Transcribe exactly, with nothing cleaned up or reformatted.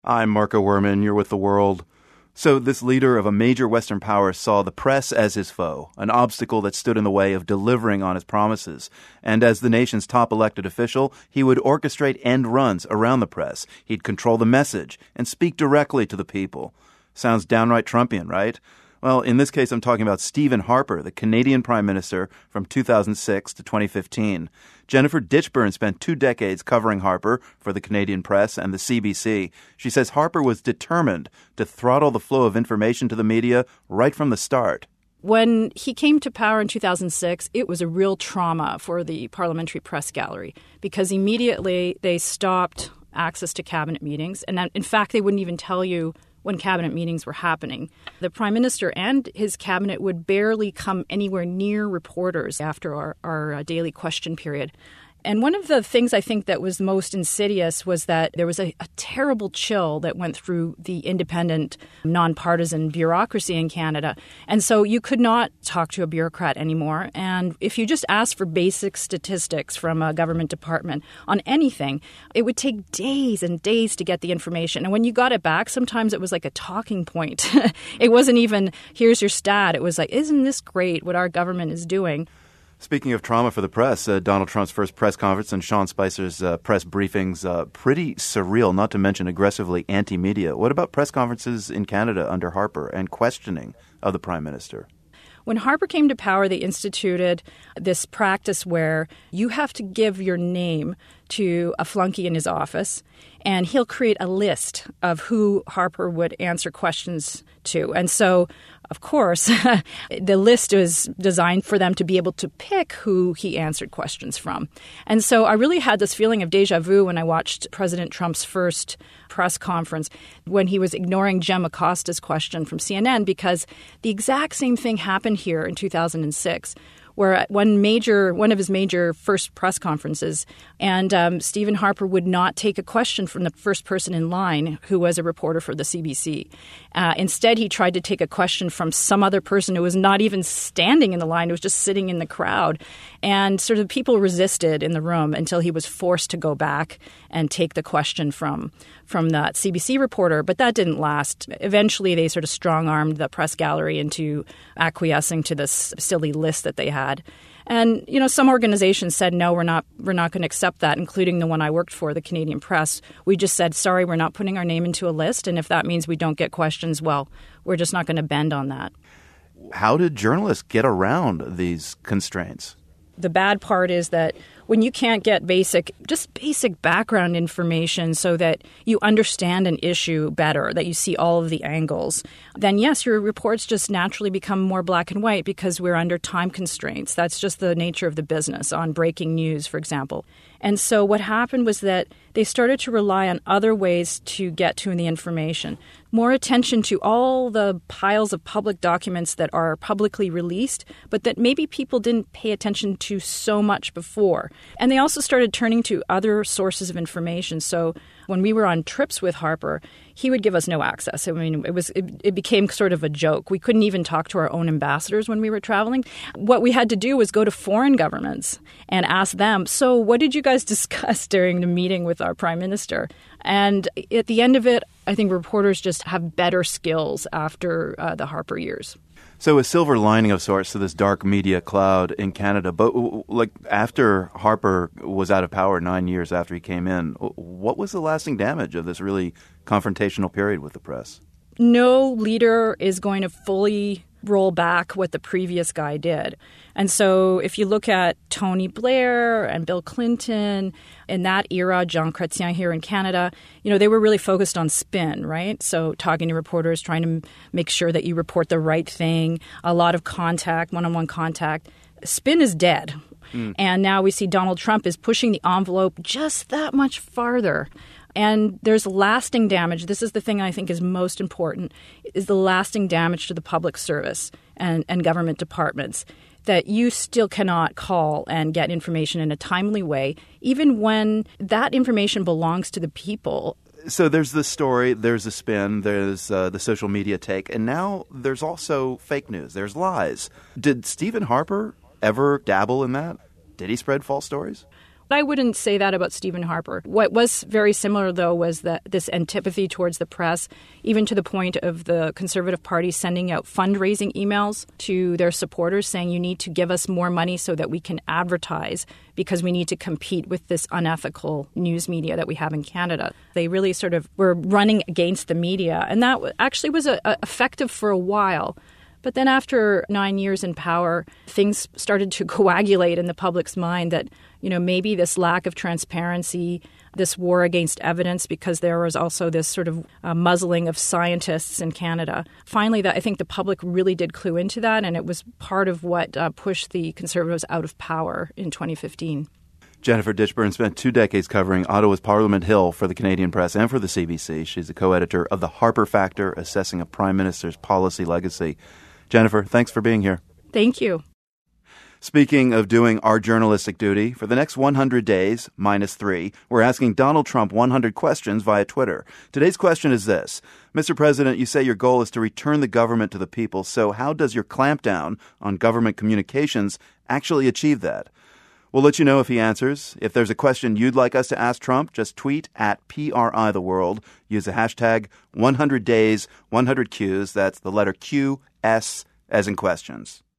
I'm Marco Werman. You're with The World. So this leader of a major Western power saw the press as his foe, an obstacle that stood in the way of delivering on his promises. And as the nation's top elected official, he would orchestrate end runs around the press. He'd control the message and speak directly to the people. Sounds downright Trumpian, right? Well, in this case, I'm talking about Stephen Harper, the Canadian Prime Minister from two thousand six to twenty fifteen. Jennifer Ditchburn spent two decades covering Harper for the Canadian Press and the C B C. She says Harper was determined to throttle the flow of information to the media right from the start. When he came to power in two thousand six, it was a real trauma for the Parliamentary Press Gallery because immediately they stopped access to cabinet meetings. And in fact, they wouldn't even tell you when cabinet meetings were happening. The Prime Minister and his cabinet would barely come anywhere near reporters after our, our uh, daily question period. And one of the things I think that was most insidious was that there was a, a terrible chill that went through the independent, nonpartisan bureaucracy in Canada. And so you could not talk to a bureaucrat anymore. And if you just asked for basic statistics from a government department on anything, it would take days and days to get the information. And when you got it back, sometimes it was like a talking point. It wasn't even, here's your stat. It was like, isn't this great what our government is doing? Speaking of trauma for the press, uh, Donald Trump's first press conference and Sean Spicer's uh, press briefings, uh, pretty surreal, not to mention aggressively anti-media. What about press conferences in Canada under Harper and questioning of the Prime Minister? When Harper came to power, they instituted this practice where you have to give your name to a flunky in his office, and he'll create a list of who Harper would answer questions to. And so, of course, the list is designed for them to be able to pick who he answered questions from. And so I really had this feeling of deja vu when I watched President Trump's first press conference when he was ignoring Jem Acosta's question from C N N, because the exact same thing happened here in two thousand six. Where at one major, one of his major first press conferences, and um, Stephen Harper would not take a question from the first person in line who was a reporter for the C B C. Uh, instead, he tried to take a question from some other person who was not even standing in the line, who was just sitting in the crowd. And sort of people resisted in the room until he was forced to go back and take the question from, from that C B C reporter. But that didn't last. Eventually, they sort of strong-armed the press gallery into acquiescing to this silly list that they had. And, you know, some organizations said, no, we're not we're not going to accept that, including the one I worked for, the Canadian Press. We just said, sorry, we're not putting our name into a list. And if that means we don't get questions, well, we're just not going to bend on that. How did journalists get around these constraints? The bad part is that when you can't get basic, just basic background information so that you understand an issue better, that you see all of the angles, then yes, your reports just naturally become more black and white because we're under time constraints. That's just the nature of the business on breaking news, for example. And so what happened was that they started to rely on other ways to get to the information. More attention to all the piles of public documents that are publicly released, but that maybe people didn't pay attention to so much before. And they also started turning to other sources of information. So when we were on trips with Harper, he would give us no access. I mean, it was it, it became sort of a joke. We couldn't even talk to our own ambassadors when we were traveling. What we had to do was go to foreign governments and ask them, so what did you guys discuss during the meeting with our prime minister? And at the end of it, I think reporters just have better skills after uh, the Harper years. So a silver lining of sorts to this dark media cloud in Canada. But like after Harper was out of power nine years after he came in, what was the lasting damage of this really confrontational period with the press? No leader is going to fully roll back what the previous guy did. And so if you look at Tony Blair and Bill Clinton in that era, Jean Chrétien here in Canada, you know, they were really focused on spin, right? So talking to reporters, trying to make sure that you report the right thing, a lot of contact, one-on-one contact. Spin is dead. Mm. And now we see Donald Trump is pushing the envelope just that much farther. And there's lasting damage. This is the thing I think is most important, is the lasting damage to the public service and, and government departments, that you still cannot call and get information in a timely way, even when that information belongs to the people. So there's the story, there's the spin, there's uh, the social media take, and now there's also fake news. There's lies. Did Stephen Harper ever dabble in that? Did he spread false stories? I wouldn't say that about Stephen Harper. What was very similar, though, was that this antipathy towards the press, even to the point of the Conservative Party sending out fundraising emails to their supporters saying you need to give us more money so that we can advertise because we need to compete with this unethical news media that we have in Canada. They really sort of were running against the media, and that actually was a, a effective for a while. But then after nine years in power, things started to coagulate in the public's mind that, you know, maybe this lack of transparency, this war against evidence, because there was also this sort of uh, muzzling of scientists in Canada. Finally, that I think the public really did clue into that, and it was part of what uh, pushed the Conservatives out of power in twenty fifteen. Jennifer Ditchburn spent two decades covering Ottawa's Parliament Hill for the Canadian Press and for the C B C. She's a co-editor of The Harper Factor, assessing a prime minister's policy legacy. Jennifer, thanks for being here. Thank you. Speaking of doing our journalistic duty, for the next one hundred days, minus three, we're asking Donald Trump one hundred questions via Twitter. Today's question is this. Mister President, you say your goal is to return the government to the people, so how does your clampdown on government communications actually achieve that? We'll let you know if he answers. If there's a question you'd like us to ask Trump, just tweet at P R I The World. Use the hashtag one hundred days, one hundred Qs. That's the letter Q, S, as in questions.